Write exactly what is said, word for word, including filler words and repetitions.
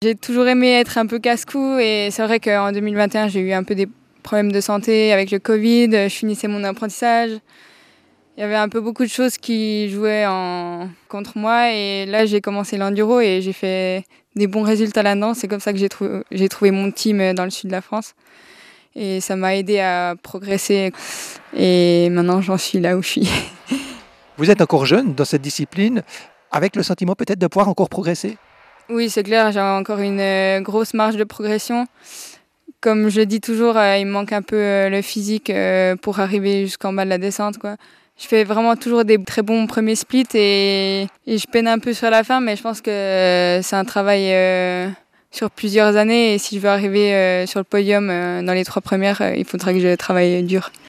J'ai toujours aimé être un peu casse-cou et c'est vrai qu'en deux mille vingt et un, j'ai eu un peu des problèmes de santé avec le Covid, je finissais mon apprentissage. Il y avait un peu beaucoup de choses qui jouaient en... contre moi et là j'ai commencé l'enduro et j'ai fait des bons résultats là-dedans. C'est comme ça que j'ai, trou... j'ai trouvé mon team dans le sud de la France et ça m'a aidé à progresser et maintenant j'en suis là où je suis. Vous êtes encore jeune dans cette discipline, avec le sentiment peut-être de pouvoir encore progresser? Oui, c'est clair, j'ai encore une grosse marge de progression. Comme je dis toujours, euh, il me manque un peu euh, le physique euh, pour arriver jusqu'en bas de la descente, quoi. Je fais vraiment toujours des très bons premiers splits et, et je peine un peu sur la fin, mais je pense que euh, c'est un travail euh, sur plusieurs années et si je veux arriver euh, sur le podium euh, dans les trois premières, euh, il faudra que je travaille dur.